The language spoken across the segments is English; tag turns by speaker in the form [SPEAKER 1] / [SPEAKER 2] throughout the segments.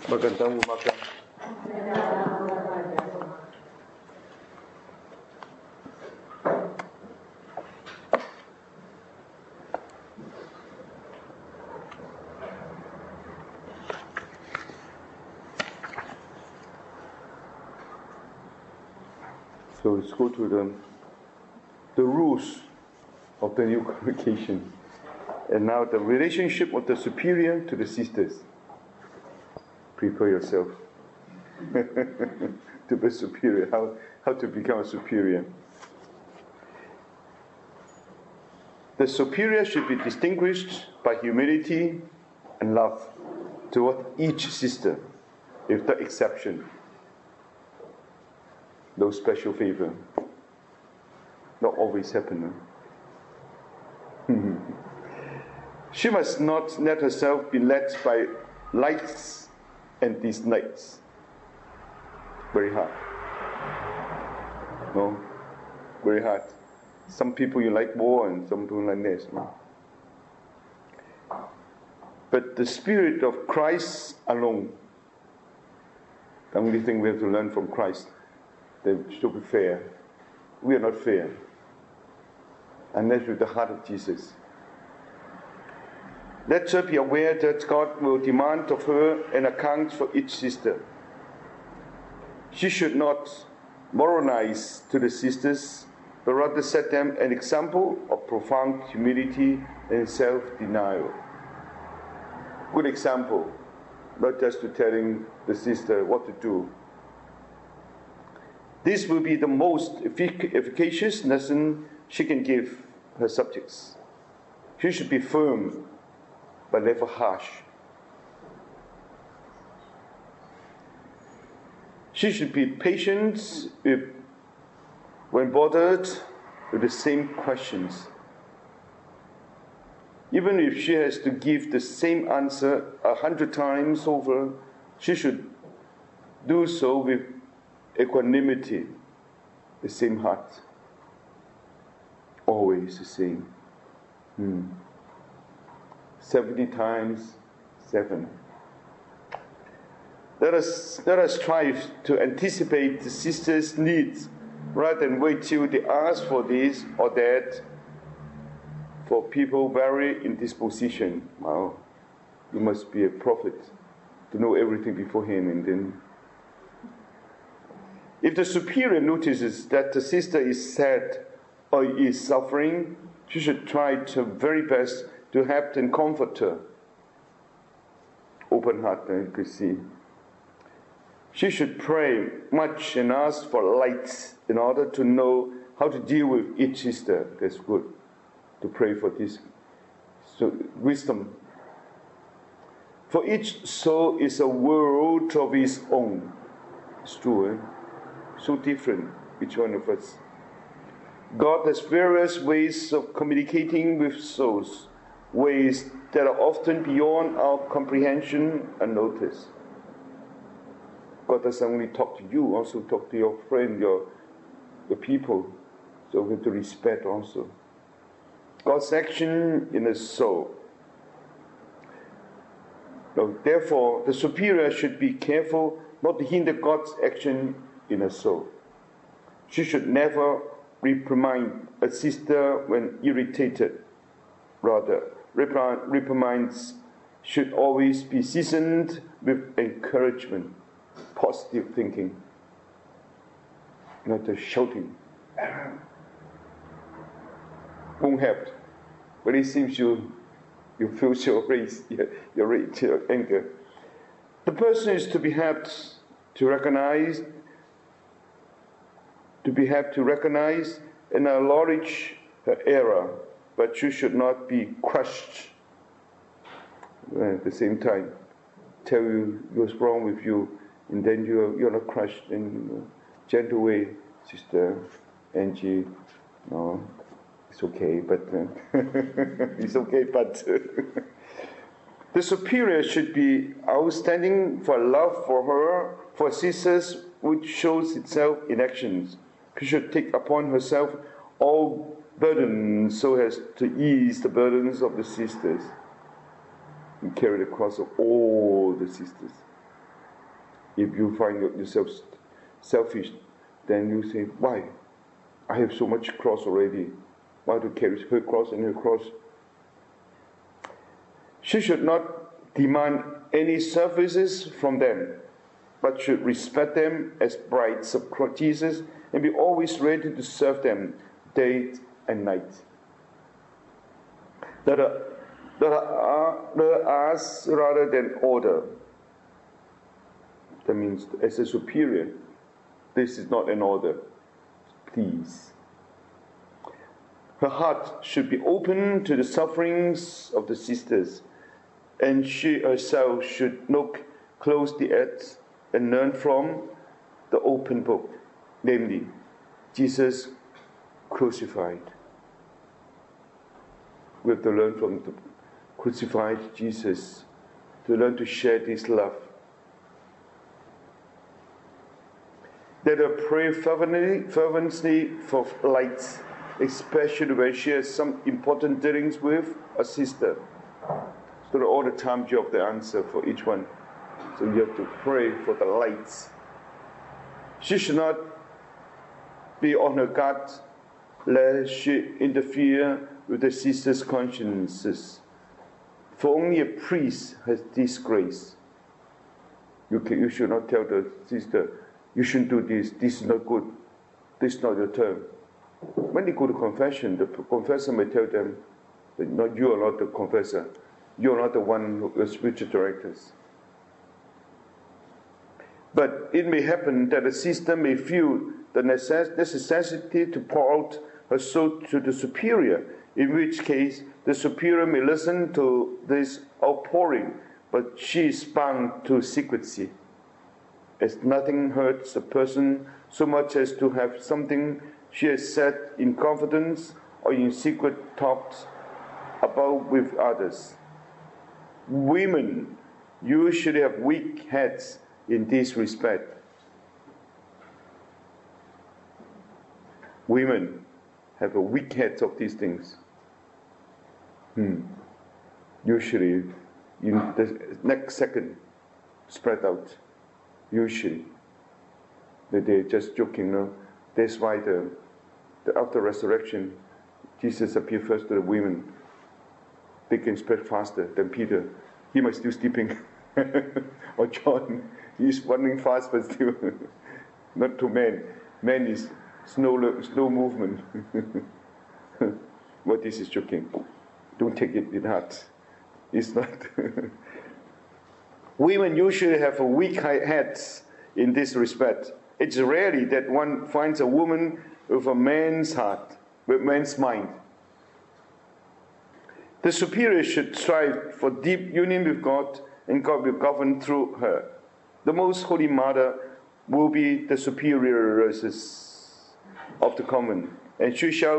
[SPEAKER 1] Magandang umaga. So let's go to the rules of the new congregation. And now the relationship of the superior to the sisters. Prepare yourself to be superior. How to become a superior. The superior should be distinguished by humility and love toward each sister, with the exception. No special favor. Not always happen. She must not let herself be led by likes and dislikes. Very hard. No? Very hard. Some people you like more and some don't like less. No? But the Spirit of Christ alone, the only thing we have to learn from Christ, they should be fair. We are not fair unless with the heart of Jesus. Let her be aware that God will demand of her an account for each sister. She should not moralize to the sisters, but rather set them an example of profound humility and self-denial. Good example, not just to telling the sister what to do. This will be the most efficacious lesson she can give her subjects. She should be firm, but never harsh. She should be patient when bothered with the same questions. Even if she has to give the same answer 100 times over, she should do so with equanimity, the same heart. Always the same. 70 times 7. Let us strive to anticipate the sisters' needs rather than wait till they ask for this or that. For people vary in disposition. Wow, you must be a prophet to know everything beforehand, and then. If the superior notices that the sister is sad or is suffering, she should try her very best to help and comfort her. Open heart, you can see. She should pray much and ask for light in order to know how to deal with each sister. That's good, to pray for this. So, wisdom. For each soul is a world of its own. It's true, So different, each one of us. God has various ways of communicating with souls, ways that are often beyond our comprehension and notice. God doesn't only talk to you, also talk to your friend, your people. So we have to respect also God's action in a soul. So therefore, the superior should be careful not to hinder God's action in a soul. She should never reprimand a sister when irritated. Rather, reprimands should always be seasoned with encouragement, positive thinking, not just shouting. Won't help. But it seems you feel your anger. The person is to be helped to recognize and acknowledge her error, but she should not be crushed. At the same time, tell you what's wrong with you, and then you're not crushed in a gentle way. Sister Angie, no, it's okay, but it's okay, but the superior should be outstanding for love for her, for sisters, which shows itself in actions. She should take upon herself all burdens so as to ease the burdens of the sisters and carry the cross of all the sisters. If you find yourself selfish, then you say, why? I have so much cross already. Why to carry her cross and her cross? She should not demand any services from them, but should respect them as brides of Jesus and be always ready to serve them day and night. Let us rather than order. That means as a superior, this is not an order. Please. Her heart should be open to the sufferings of the sisters, and she herself should look closely at and learn from the open book, namely, Jesus crucified. We have to learn from the crucified Jesus, to learn to share this love. Let her pray fervently for light, especially when she has some important dealings with a sister. So that all the time you have the answer for each one. So you have to pray for the light. She should not be on her guard lest she interfere with the sister's consciences. For only a priest has this grace. You should not tell the sister, you shouldn't do this, this is not good, this is not your turn. When they go to confession, the confessor may tell them, that no, you are not the confessor, you are not the one who is spiritual directors. But it may happen that a sister may feel the necessity to pour out her soul to the superior, in which case the superior may listen to this outpouring, but she is bound to secrecy, as nothing hurts a person so much as to have something she has said in confidence or in secret talked about with others. Women usually have weak heads in this respect. Women have a weak head of these things. Usually, in the next second, spread out. Usually, they're just joking. No, that's why after resurrection, Jesus appeared first to the women. They can spread faster than Peter. He might still sleeping, or John. He's running fast, but still not to men. Men is slow movement. But this is joking. Don't take it in heart. It's not. Women usually have a weak heads in this respect. It's rarely that one finds a woman with a man's heart, with man's mind. The superior should strive for deep union with God, and God will govern through her. The Most Holy Mother will be the superioress of the convent, and we shall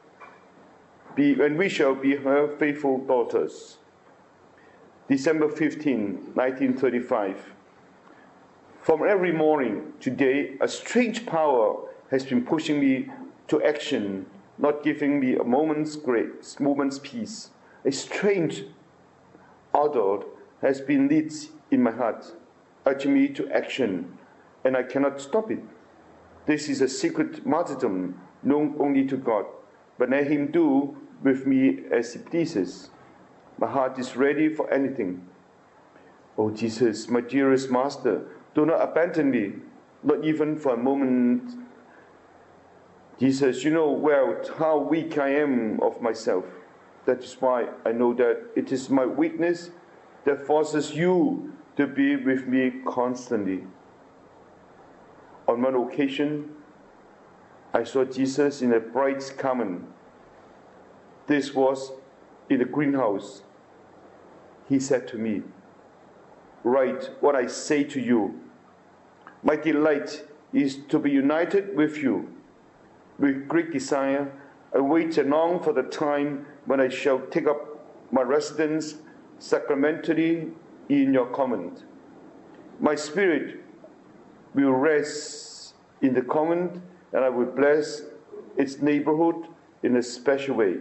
[SPEAKER 1] be her faithful daughters. December 15, 1935. From every morning today, a strange power has been pushing me to action, not giving me a moment's grace, moment's peace. A strange ardor has been lit in my heart, urging me to action, and I cannot stop it. This is a secret martyrdom known only to God, but let Him do with me as He pleases. My heart is ready for anything. Oh Jesus, my dearest Master, do not abandon me, not even for a moment. Jesus, you know well how weak I am of myself. That is why I know that it is my weakness that forces you to be with me constantly. On one occasion, I saw Jesus in a bride's garment. This was in the greenhouse. He said to me, "Write what I say to you. My delight is to be united with you. With great desire, I wait and long for the time when I shall take up my residence sacramentally in your convent. My spirit will rest in the convent, and I will bless its neighborhood in a special way."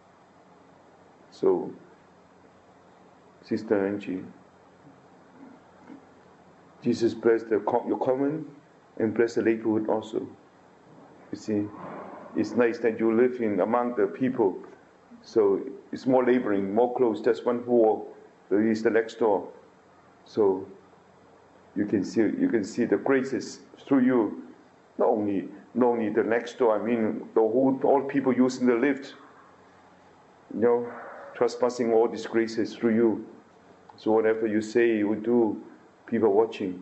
[SPEAKER 1] So, Sister Angie, Jesus blessed your common and blessed the neighborhood also. You see, it's nice that you live among the people. So it's more laboring, more close. Just one wall. There is the next door. So you can see the graces through you. Not only the next door. I mean, all people using the lift. Trespassing all these graces through you. So whatever you say, you do, people watching.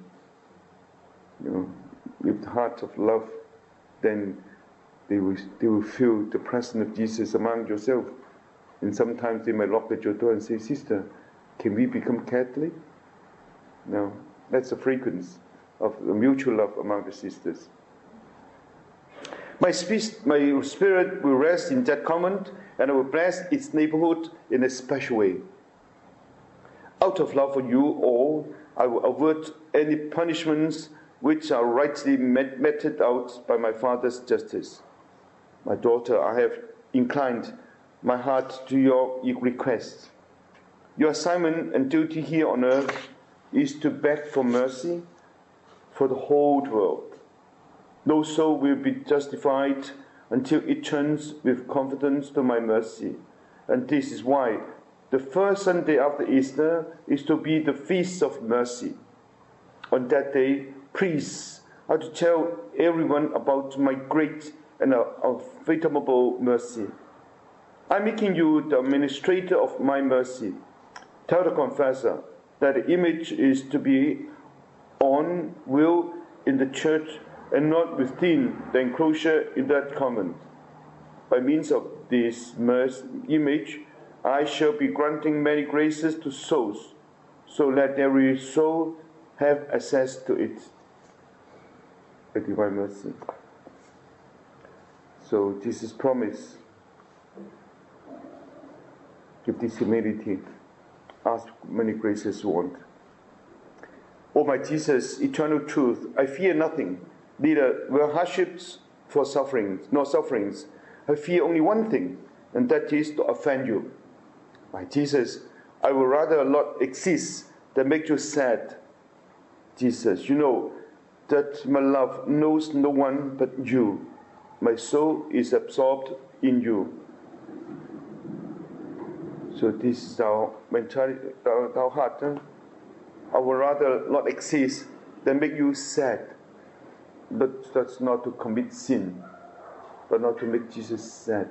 [SPEAKER 1] With the heart of love, then they will feel the presence of Jesus among yourself. And sometimes they might knock at your door and say, "Sister, can we become Catholic?" No, that's the fragrance of the mutual love among the sisters. My spirit will rest in that convent, and I will bless its neighborhood in a special way. Out of love for you all, I will avert any punishments which are rightly meted out by my Father's justice. My daughter, I have inclined my heart to your request. Your assignment and duty here on earth is to beg for mercy for the whole world. No soul will be justified until it turns with confidence to my mercy. And this is why the first Sunday after Easter is to be the Feast of Mercy. On that day, priests are to tell everyone about my great and unfathomable mercy. I'm making you the administrator of my mercy. Tell the confessor that the image is to be on will in the church and not within the enclosure in that convent. By means of this image, I shall be granting many graces to souls, so let every soul have access to it. The divine mercy. So this is promise. Give this humility. Ask many graces you want. O my Jesus, eternal truth, I fear nothing, neither were hardships nor sufferings. I fear only one thing, and that is to offend you. My Jesus, I would rather not exist than make you sad. Jesus, you know that my love knows no one but you. My soul is absorbed in you. So this is our mentality, our heart. I would rather not exist than make you sad. But that's not to commit sin, but not to make Jesus sad.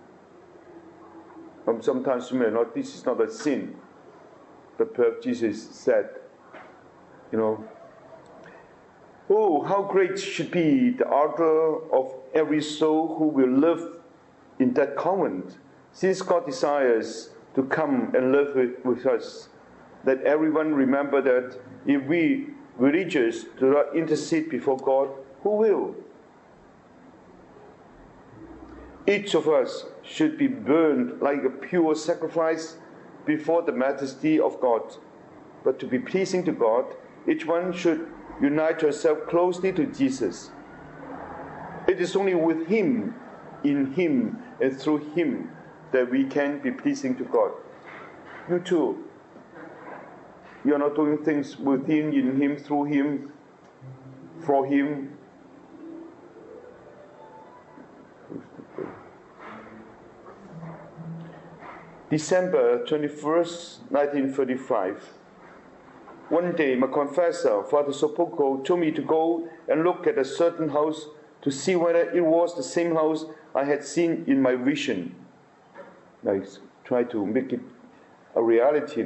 [SPEAKER 1] Sometimes you may not, this is not a sin, but perhaps Jesus said, oh, how great should be the ardor of every soul who will live in that convent, since God desires to come and live with us. Let everyone remember that if we religious do not intercede before God, who will? Each of us should be burned like a pure sacrifice before the majesty of God. But to be pleasing to God, each one should unite herself closely to Jesus. It is only with Him, in Him, and through Him that we can be pleasing to God. You too. You are not doing things with Him, in Him, through Him, for Him. December 21st, 1935. One day, my confessor, Father Sopoko, told me to go and look at a certain house to see whether it was the same house I had seen in my vision. I try to make it a reality,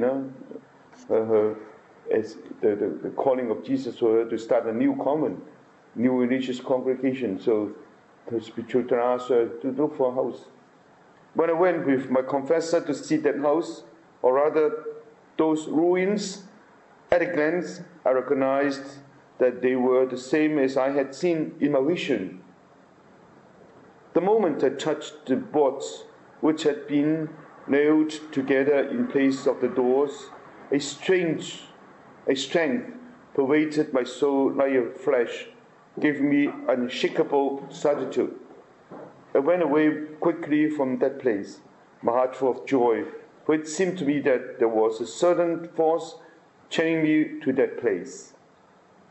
[SPEAKER 1] as the calling of Jesus for her to start a new convent, new religious congregation. So the spiritual asked her to look for a house. When I went with my confessor to see that house, or rather those ruins, at a glance I recognized that they were the same as I had seen in my vision. The moment I touched the boards which had been nailed together in place of the doors, a strength pervaded my soul like a flash, giving me unshakable certitude. I went away quickly from that place, my heart full of joy, for it seemed to me that there was a certain force channeling me to that place.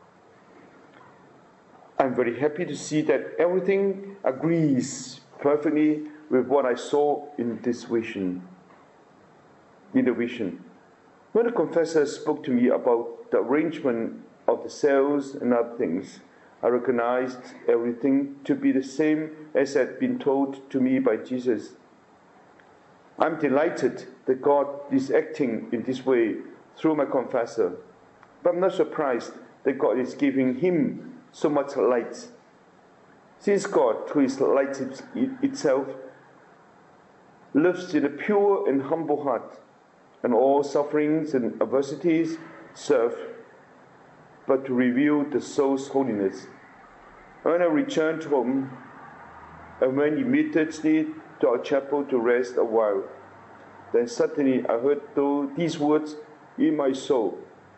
[SPEAKER 1] I'm very happy to see that everything agrees perfectly with what I saw in this vision. In the vision. When the confessor spoke to me about the arrangement of the cells and other things, I recognized everything to be the same as had been told to me by Jesus. I'm delighted that God is acting in this way through my confessor, but I'm not surprised that God is giving him so much light. Since God, who is light itself, lives in a pure and humble heart, and all sufferings and adversities serve but to reveal the soul's holiness. When I returned home, and went immediately to our chapel to rest a while, then suddenly I heard these words in my soul.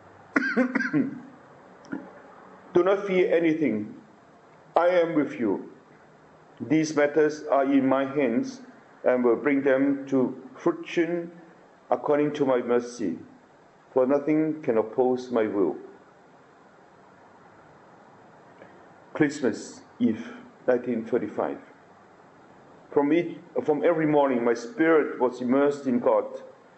[SPEAKER 1] Do not fear anything. I am with you. These matters are in my hands, and will bring them to fruition according to my mercy, for nothing can oppose my will. Christmas Eve, 1935. From every morning, my spirit was immersed in God.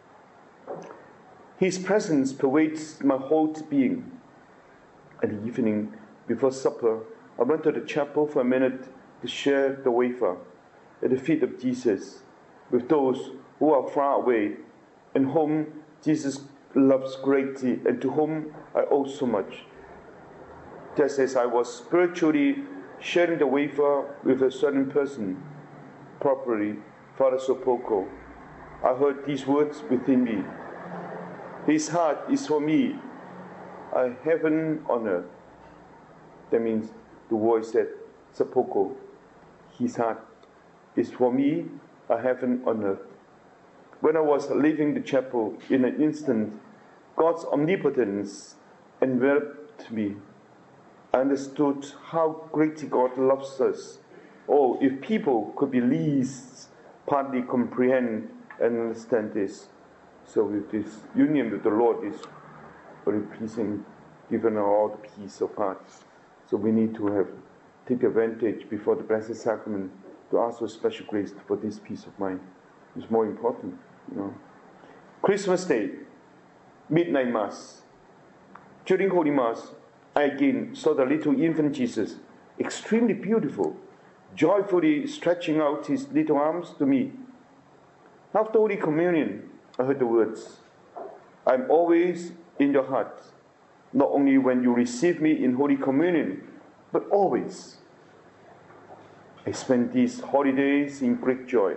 [SPEAKER 1] His presence pervades my whole being. At the evening, before supper, I went to the chapel for a minute to share the wafer at the feet of Jesus with those who are far away and whom Jesus loves greatly and to whom I owe so much. Just as I was spiritually sharing the wafer with a certain person, properly Father Sopoko, I heard these words within me. His heart is for me, a heaven on earth. That means the voice said, Sopoko, his heart is for me, a heaven on earth. When I was leaving the chapel, in an instant, God's omnipotence enveloped me. I understood how greatly God loves us. Oh, if people could be least partly comprehend and understand this. So with this union with the Lord is very pleasing, given all the peace of heart. So we need to take advantage before the Blessed Sacrament to ask for special grace for this peace of mind. It's more important, Christmas Day, midnight Mass. During Holy Mass, I again saw the little infant Jesus, extremely beautiful, joyfully stretching out his little arms to me. After Holy Communion, I heard the words, I'm always in your heart, not only when you receive me in Holy Communion, but always. I spent these holidays in great joy.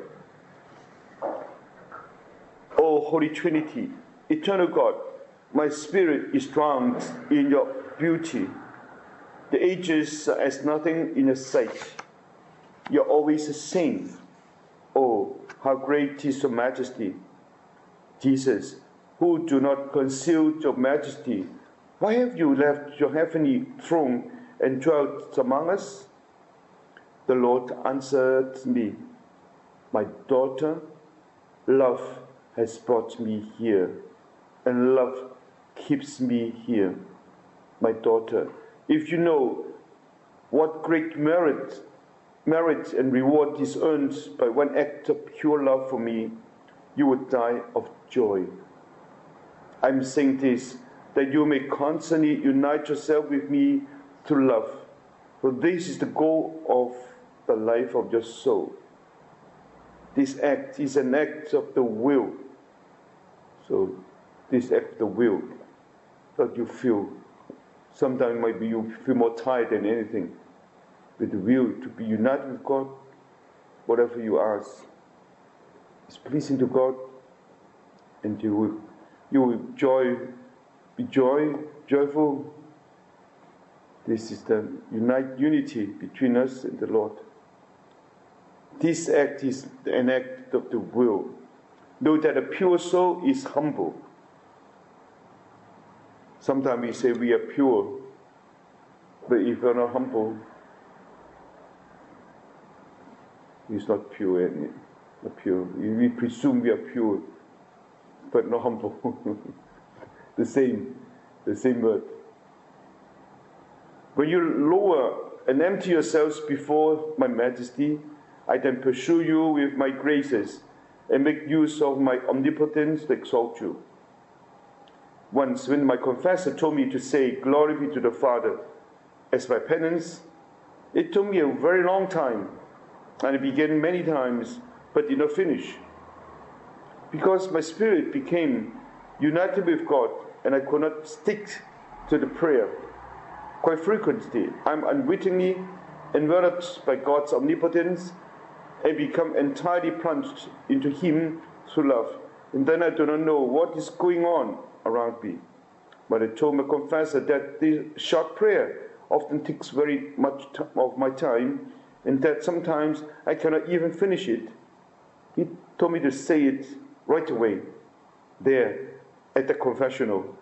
[SPEAKER 1] O Holy Trinity, eternal God, my spirit is drowned in your beauty. The ages are as nothing in your sight. You're always the same. Oh, how great is your majesty. Jesus, who do not conceal your majesty, why have you left your heavenly throne and dwelt among us? The Lord answered me, my daughter, love has brought me here, and love keeps me here. My daughter, if you know what great merit and reward is earned by one act of pure love for me, you would die of joy. I'm saying this that you may constantly unite yourself with me through love, for this is the goal of the life of your soul. This act is an act of the will. So this act of the will that you feel, sometimes maybe you feel more tired than anything, with the will to be united with God. Whatever you ask is pleasing to God, and you will be joyful. This is the unity between us and the Lord. This act is an act of the will. Know that a pure soul is humble. Sometimes we say we are pure, but if you're not humble, it's not pure, not pure. We presume we are pure, but not humble. the same word. When you lower and empty yourselves before my majesty. I then pursue you with my graces and make use of my omnipotence to exalt you. Once, when my confessor told me to say, "Glory be to the Father," as my penance, it took me a very long time, and it began many times, but did not finish. Because my spirit became united with God, and I could not stick to the prayer. Quite frequently, I'm unwittingly enveloped by God's omnipotence and become entirely plunged into Him through love. And then I do not know what is going on around me. But I told my confessor that this short prayer often takes very much of my time, and that sometimes I cannot even finish it. He told me to say it right away, there, at the confessional.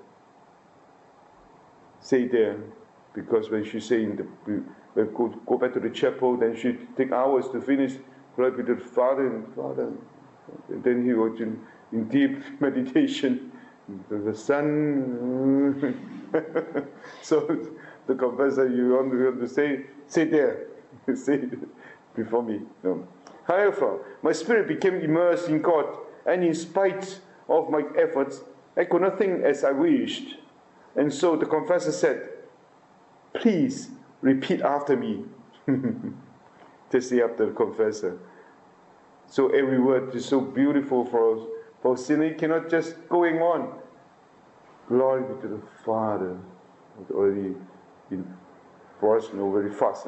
[SPEAKER 1] Say there, because when she say go back to the chapel, then she take hours to finish. Glory be to the Father and Father. And then he was in deep meditation. The Son. So the confessor, you want to say there, say it before me. No. However, my spirit became immersed in God, and in spite of my efforts, I could not think as I wished. And so the confessor said, "Please repeat after me." To say after the confessor. So every word is so beautiful for us. For sinner, you cannot just going on. Glory be to the Father. It's already been for us, very fast.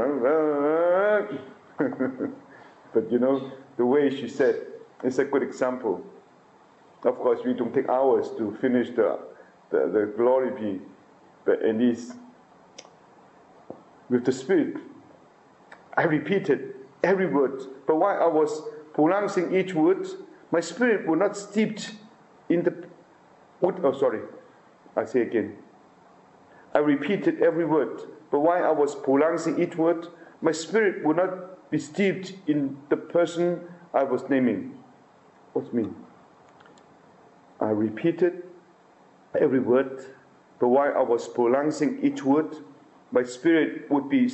[SPEAKER 1] But the way she said, it's a good example. Of course, we don't take hours to finish the glory be, but at least with the Spirit, I repeated every word. But while I was pronouncing each word, my spirit was not steeped in the wood. Oh, sorry. I say again. I repeated every word. But while I was pronouncing each word, my spirit would not be steeped in the person I was naming. What's it mean? I repeated every word, but while I was pronouncing each word, my spirit would be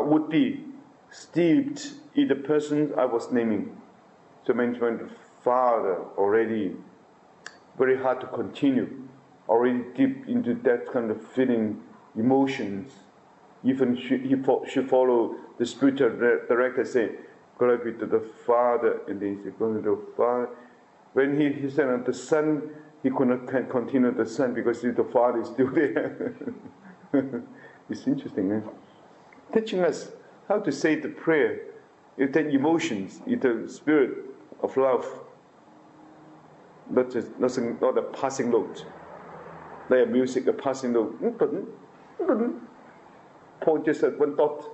[SPEAKER 1] steeped in the person I was naming. So mentioned the Father already very hard to continue, already deep into that kind of feeling, emotions. Even she followed the spiritual director saying, "Glory be to the Father," and then he said, "Glory to the Father." When he said on the Son, he could not continue the Son because the Father is still there. It's interesting, eh? Teaching us how to say the prayer, with the emotions, with the spirit of love, not a passing note, like a music, a passing note. Paul just said one thought.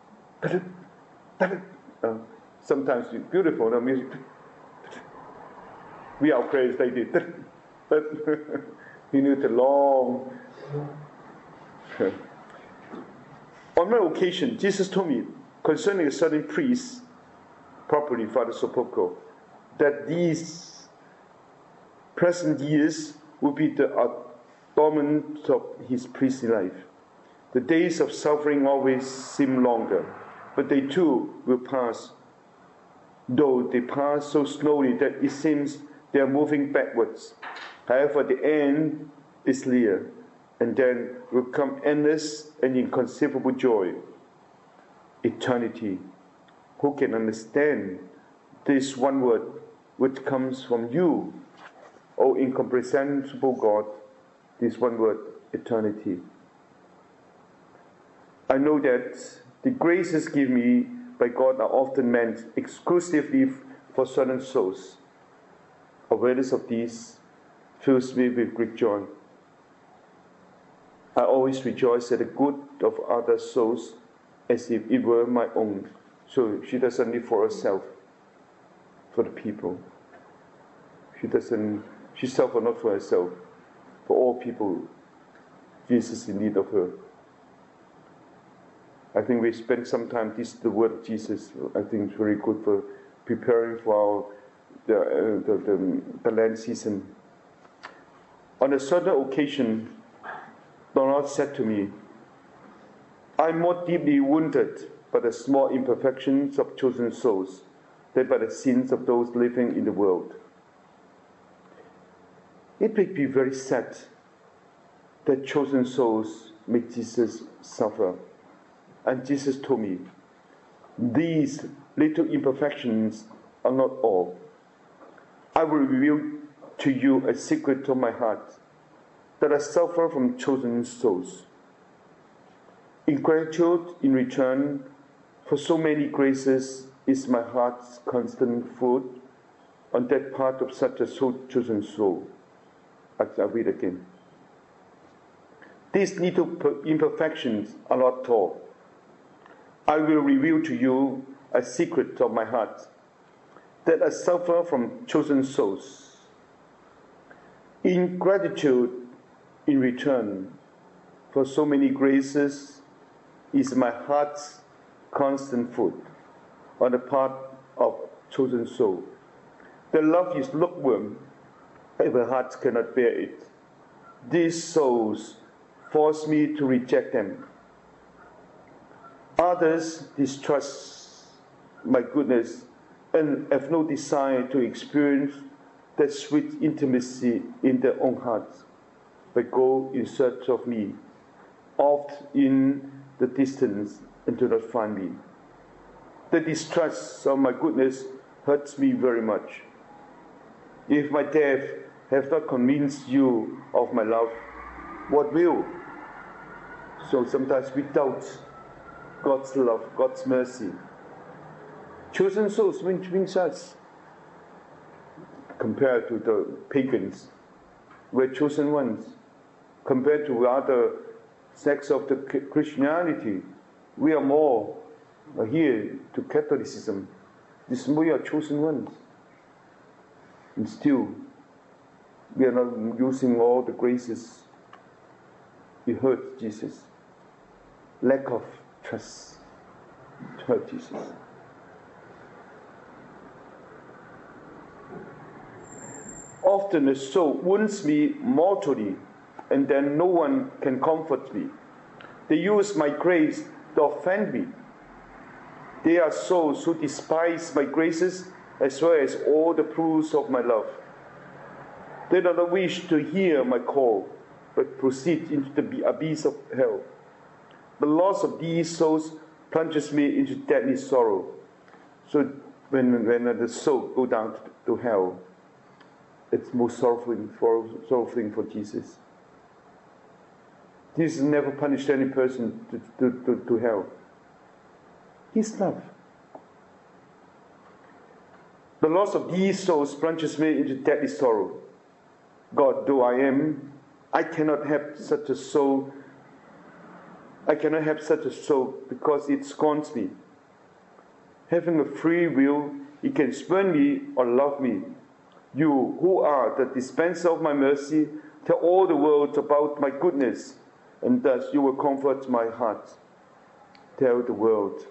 [SPEAKER 1] Sometimes it's beautiful, no music. We are prayers like this. But he knew the long. On one occasion, Jesus told me concerning a certain priest, probably Father Sopocko, that these present years will be the adornment of his priestly life. The days of suffering always seem longer, but they too will pass, though they pass so slowly that it seems they are moving backwards. However, the end is near, and then will come endless and inconceivable joy. Eternity. Who can understand this one word which comes from you, O incomprehensible God? This one word, eternity. I know that the graces given me by God are often meant exclusively for certain souls. Awareness of these fills me with great joy. I always rejoice at the good of other souls as if it were my own. So she doesn't live for herself, for the people. She suffers not for herself, for all people. Jesus is in need of her. I think we spend some time, the word of Jesus, I think is very good for preparing for the Lent season. On a certain occasion, the Lord said to me, I'm more deeply wounded by the small imperfections of chosen souls than by the sins of those living in the world. It makes me very sad that chosen souls make Jesus suffer. And Jesus told me, these little imperfections are not all. I will reveal to you a secret of my heart, that I suffer from chosen souls. In gratitude in return for so many graces is my heart's constant food on that part of such a chosen soul. I'll read again. These little imperfections are not all. I will reveal to you a secret of my heart, that I suffer from chosen souls. In gratitude in return for so many graces is my heart's constant food on the part of chosen soul. The love is lukewarm, and my heart cannot bear it. These souls force me to reject them. Others distrust my goodness and have no desire to experience that sweet intimacy in their own hearts, but go in search of me, oft in the distance, and do not find me. The distrust of my goodness hurts me very much. If my death have not convinced you of my love, what will? So sometimes we doubt God's love, God's mercy. Chosen souls means us. Compared to the pagans, we're chosen ones. Compared to other sects of the Christianity, we are more here to Catholicism. We are chosen ones. And still, we are not using all the graces. We hurt Jesus. Lack of trust. Hurt Jesus. Often a soul wounds me mortally, and then no one can comfort me. They use my grace to offend me. They are souls who despise my graces as well as all the proofs of my love. They do not wish to hear my call, but proceed into the abyss of hell. The loss of these souls plunges me into deadly sorrow. So when the soul goes down to hell, it's most sorrowful for Jesus. Jesus never punished any person to hell. His love. The loss of these souls plunges me into deadly sorrow. God, though I am, I cannot have such a soul. I cannot have such a soul because it scorns me. Having a free will, it can spurn me or love me. You, who are the dispenser of my mercy, tell all the world about my goodness, and thus you will comfort my heart. Tell the world.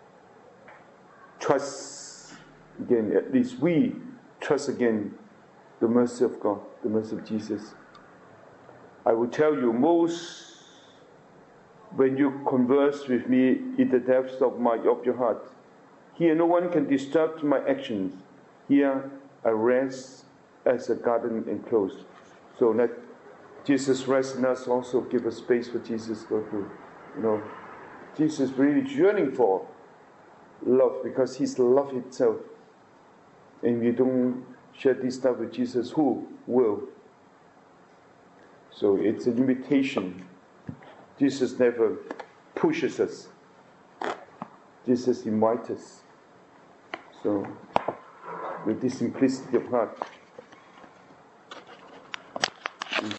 [SPEAKER 1] Trust again, at least we trust again the mercy of God, the mercy of Jesus. I will tell you most when you converse with me in the depths of your heart. Here no one can disturb my actions. Here I rest as a garden enclosed. So let Jesus rest in us, also give us space for Jesus to go through. Jesus really yearning for love because He's love itself. And we don't share this love with Jesus, who will? So it's an invitation. Jesus never pushes us. Jesus invites us. So with this simplicity of heart,